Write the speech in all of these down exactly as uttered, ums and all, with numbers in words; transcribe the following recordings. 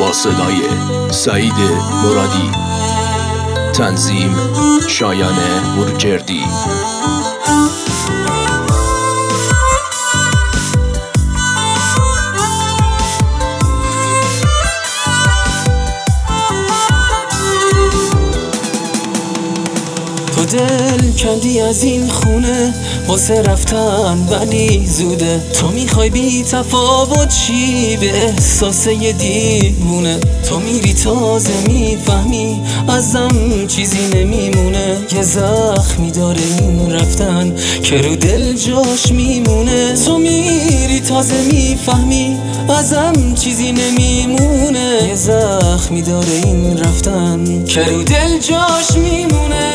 با صدای سعید مرادی، تنظیم شایان برجردی. تو دل کندی از این خونه واسه رفتن ولی زوده. تو میخوای بی تفاوت چی به احساس یه دیوونه. تو میری تازه میفهمی ازم چیزی نمیمونه. یه زخمی داره این رفتن که رو دل جاش میمونه. تو میری تازه میفهمی ازم چیزی نمیمونه. یه زخمی داره این رفتن که رو دل جاش میمونه.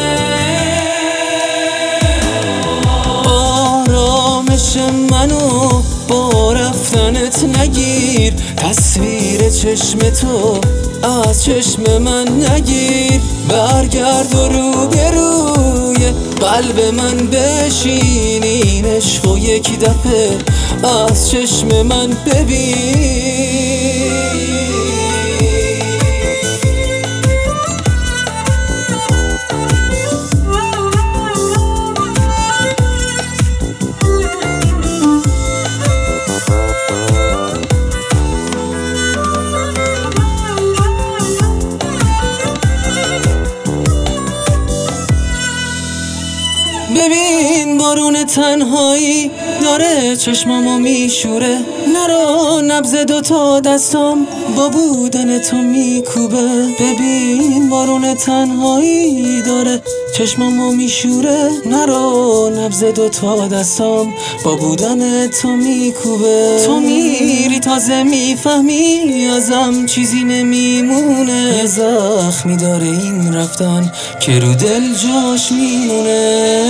منو با رفتنت نگیر، تصویر چشم تو از چشم من نگیر. برگرد و رو به روی قلب من بشین، این عشقو یک دفعه از چشم من ببین. ببین بارون تنهایی داره چشمامو میشوره. نرو نبض دوتا دستام با بودن تو میکوبه. ببین بارون تنهایی داره چشمامو میشوره. نرو نبض دوتا دستام با بودن تو میکوبه. تو میری تازه میفهمی ازم چیزی نمیمونه. یه زخمی داره این رفتن که رو دل جاش میمونه.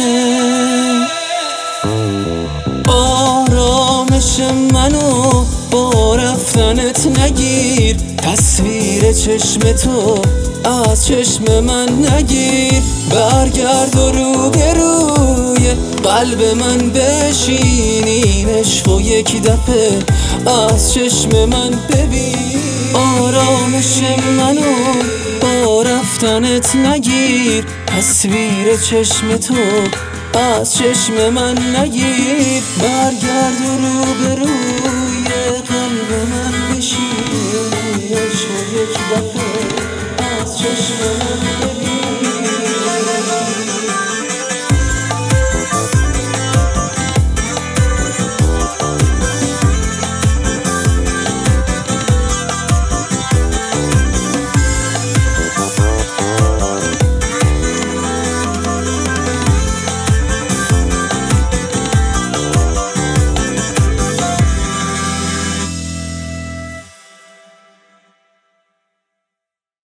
آرامش منو با رفتنت نگیر، تصویر چشم تو از چشم من نگیر. برگرد و رو به روی قلب من بشین، این عشقو یک دفعه از چشم من ببین. آرامش منو با رفتنت نگیر، تصویر چشم تو از چشم من نگیر. برگرد و رو به روی